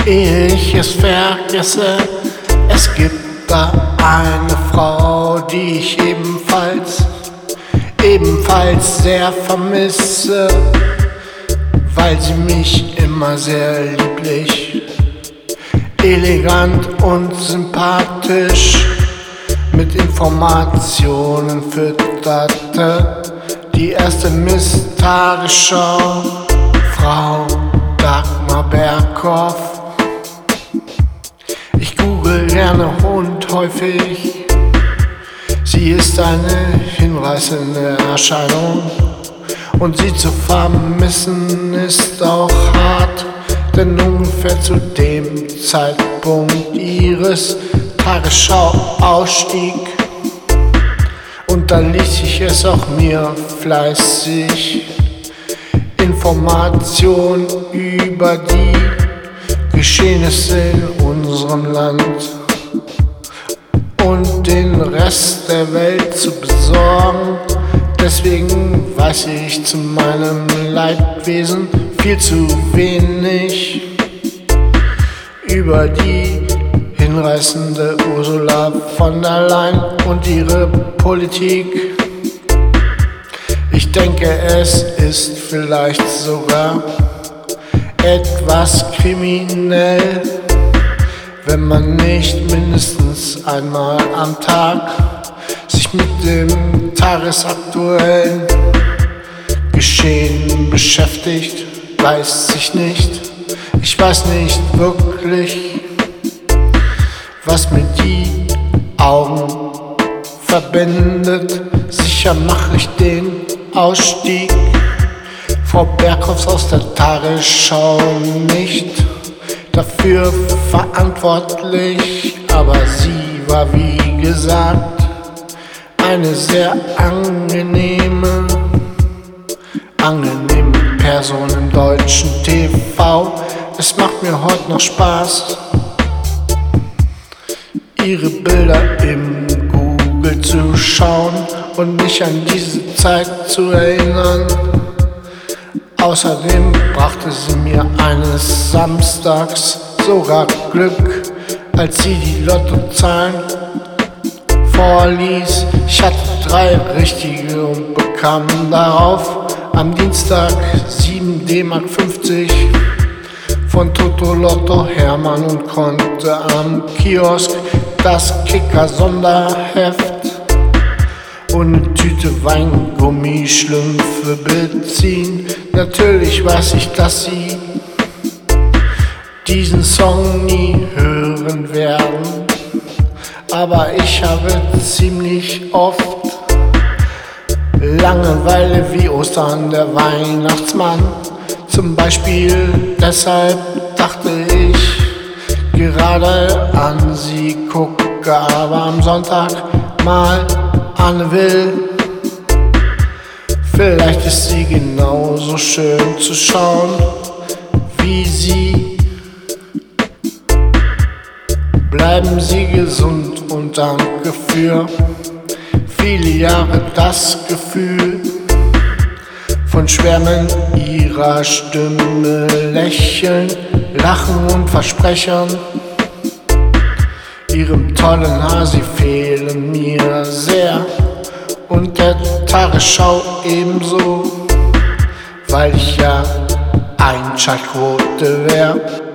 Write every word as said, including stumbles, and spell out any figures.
ehe ich es vergesse, es gibt da eine Frau, die ich ebenfalls, ebenfalls sehr vermisse, weil sie mich immer sehr lieblich, elegant und sympathisch mit Informationen fütterte. Die erste Miss Tagesschau, Frau Dagmar Berghoff. Ich google gerne und häufig, sie ist eine hinreißende Erscheinung. Und sie zu vermissen ist auch hart, denn ungefähr zu dem Zeitpunkt ihres Tagesschau-Ausstieg unterließ ich es auch mir fleißig, Informationen über die Geschehnisse in unserem Land und den Rest der Welt zu besorgen. Deswegen weiß ich zu meinem Leidwesen viel zu wenig über die hinreißende Ursula von der Leyen und ihre Politik. Ich denke, es ist vielleicht sogar etwas kriminell, wenn man nicht mindestens einmal am Tag sich mit dem tagesaktuellen Geschehen beschäftigt. Weiß ich nicht, ich weiß nicht wirklich, was mir die Augen verbindet. Sicher mache ich den Ausstieg Frau Berghoffs aus der Tagesschau nicht dafür verantwortlich, aber sie war wie gesagt eine sehr angenehme, angenehme Person im deutschen T V. Es macht mir heute noch Spaß, ihre Bilder im Google zu schauen und mich an diese Zeit zu erinnern. Außerdem brachte sie mir eines Samstags sogar Glück, als sie die Lottozahlen vorließ. Ich hatte drei richtige und bekam darauf am Dienstag sieben D Mark fünfzig von Toto Lotto Hermann und konnte am Kiosk das Kicker-Sonderheft und eine Tüte Weingummischlümpfe beziehen. Natürlich weiß ich, dass sie diesen Song nie hören werden, aber ich habe ziemlich oft Langeweile wie Ostern der Weihnachtsmann. Zum Beispiel deshalb dachte ich gerade an sie, gucke aber am Sonntag mal an Will. Vielleicht ist sie genauso schön zu schauen wie sie. Bleiben Sie gesund und danke für viele Jahre das Gefühl von Schwärmen ihrer Stimme, Lächeln, Lachen und Versprechern. Ihrem tollen Haar, sie fehlen mir sehr und der Tagesschau ebenso, weil ich ja Einschaltquote wär.